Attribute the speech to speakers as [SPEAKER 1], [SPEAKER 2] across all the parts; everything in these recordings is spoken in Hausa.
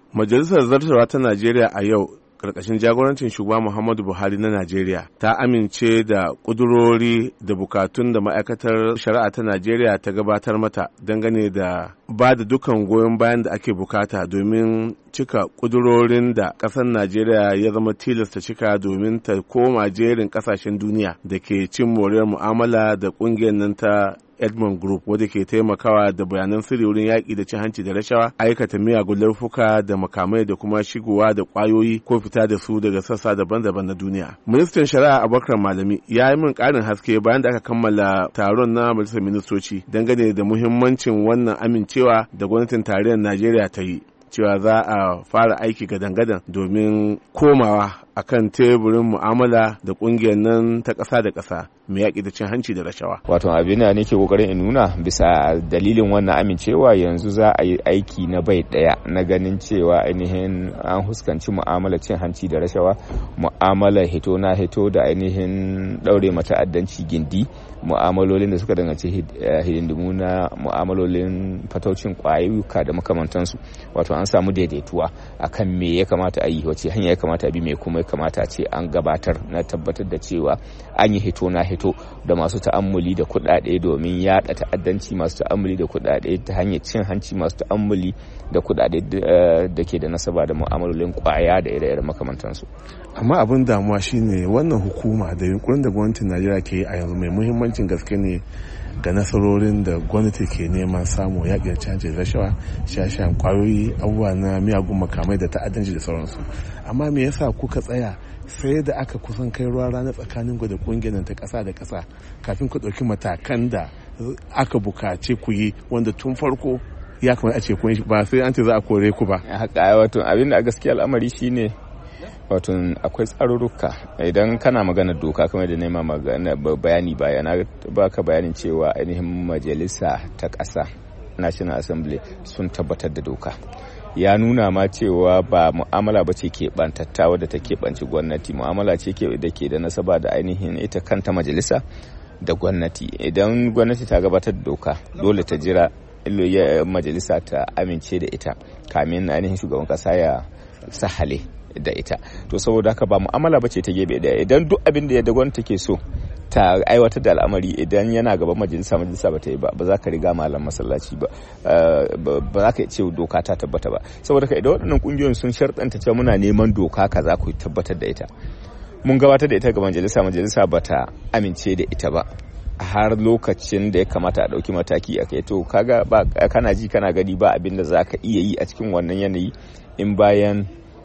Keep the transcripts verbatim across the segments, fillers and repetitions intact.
[SPEAKER 1] Majalisar Zartarwa ta Najeriya a yau ƙarƙashin jagorancin shugaba Muhammadu Buhari na Najeriya ta amince da ƙudurori da bukatun da ma'aikatar shari'a ta Najeriya ta gabatar mata dangane da ba da dukkan goyon bayan da ake bukata domin cika ƙudurorin da ƙasar Najeriya ya zama tilasta cika domin ta koma jerin ƙasashen duniya da ke cin moriyar mu'amala da ƙungiyar nan ta Edmond Group wadda ke taimakawa da bayanan sirri wurin yaƙi da cin hanci da rashawa, aikata miyagun laifuka da makamai da kuma shigowa da ƙwayoyi ko fita da su daga sassa daban-daban na duniya. Ministan Shari'a Abubakar Malami ya yi min ƙarin haske bayan da aka kammala taron na Majalisar Ministoci dangane da muhimmancin wannan amincewa da gwamnatin tarayyar Najeriya ta yi, cewa za a fara aiki gadan-gadan domin komawa akan teburin mu'amala da kungiyar nan ta ƙasa da ƙasa mai yaƙi da cin hanci da rashawa.
[SPEAKER 2] Wato abin da nake kokarin in nuna bisa dalilin wannan amincewa yanzu za a yi aiki na bai ɗaya na ganin cewa ainihin an huskanci mu'amalar cin hanci da rashawa, mu'amalar hito na hito da ainihin ɗaure mata'addanci gindi, mu'amalolin da suka danganci hidindimu na mu'amalolin fataucin ƙwayoyuka da makamantansu. Wato an samu daidaituwa akan me ya kamata a yi, wace hanya ya kamata a bi, me kuma kamata ce an gabatar na tabbatar da cewa an yi hito na hito da masu ta'ammuli da kuɗaɗe domin yaɗa ta'addanci, masu ta'ammuli da kuɗaɗe ta hanyar cin hanci, masu ta'ammuli da kuɗaɗe da ke da nasaba da mu'amalolin ƙwaya da ire-iren makamantansu.
[SPEAKER 1] Amma abin damuwa shine wannan hukuma da yunkurin da gwamnatin Najeriya ke yi a yanzu mai muhimmancin gaske ne ga nasarorin da gwamnati ke neman samu yaƙi da canjin rashawa, shashan kwayoyi, abubuwa na miyagun makamai da ta'addanci da sauransu. Amma me yasa kuka tsaya sai da aka kusan kai ruwa rana tsakanin ku da kungiyar ta ƙasa da ƙasa kafin ku ɗauki matakan da aka bukace ku yi wanda tun farko ya kamata a ce kun ba sai an ce za a kore ku ba?
[SPEAKER 2] Haka wato abin da a gaskiya al'amari shine wato akwai tsarurruka. Idan kana magana doka kamar da nema magana bayani baya na baka bayanin cewa ainihin majalisa ta ƙasa National Assembly sun tabbatar da doka. Ya nuna ma cewa ba mu'amala ba ce ke bantatta wadda ta keɓanci gwamnati, mu'amala ce da ke da nasaba da ainihin ita kanta majalisa da gwamnati. Idan gwamnati ta gabatar da doka dole ta jira majalisa ta amince da ita kamin ainihin shugaban ƙasa ya sahale da ita. To saboda haka ba mu'amala bace ta gebe da idan duk abin da yadda gwamnati take so ta aiwatar da al'amari idan yana gaban majalisa majalisa ba ta yi ba ba za ka riga malam masallaci ba ba za ka ce doka ta tabbata ba. Saboda haka idan waɗannan kungiyoyin sun sharɗanta cewa muna neman doka kaza ku tabbatar da ita, mun gabatar da ita ga majalisa majalisa ba ta amince da ita ba har lokacin da ya kamata a ɗauki mataki a kai, to kaga ba kana ji kana gani ba abin da za ka iya yi a cikin wannan yanayi in bayan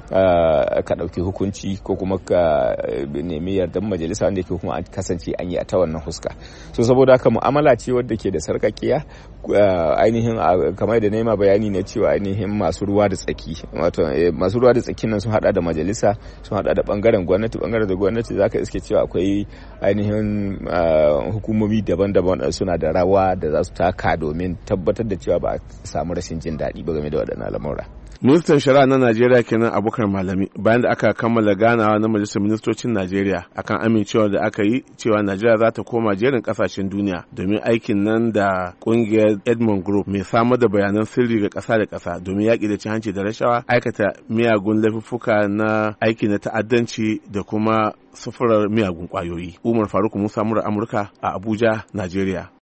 [SPEAKER 2] Uh, ka ɗauki hukunci ko kuma ka nemi yardar majalisa wanda ke kuma an kasance an yi a ta wannan huska. So saboda haka mu'amala ce wadda ke da sarƙaƙiya, uh, ainihin uh, kamar da nema bayani ne cewa ainihin masu ruwa da tsaki, wato eh, masu ruwa da tsakin nan sun hada da majalisa, sun hada da bangaren gwamnati, bangaren da gwamnati zaka iske cewa akwai ainihin uh, hukumomi daban-daban suna da rawa da za su taka domin tabbatar da cewa ba a samu rashin jin daɗi ba game da waɗannan lamura.
[SPEAKER 1] Ministan Shari'a na Najeriya kenan Abubakar Malami bayan da aka kammala ganawa na Majalisar Ministocin Najeriya akan amincewa da aka yi cewa Najeriya za ta koma jerin kasashen duniya domin aikin nan da kungiyar Edmond Group mai samar da bayanan sirri ga ƙasa da ƙasa domin yaƙi da cin hanci da rashawa, aikata miyagun laifuffuka na aiki na ta'addanci da kuma sufurar miyagun ƙwayoyi. Umar Faruk Musa, Amurka a Abuja, Najeriya.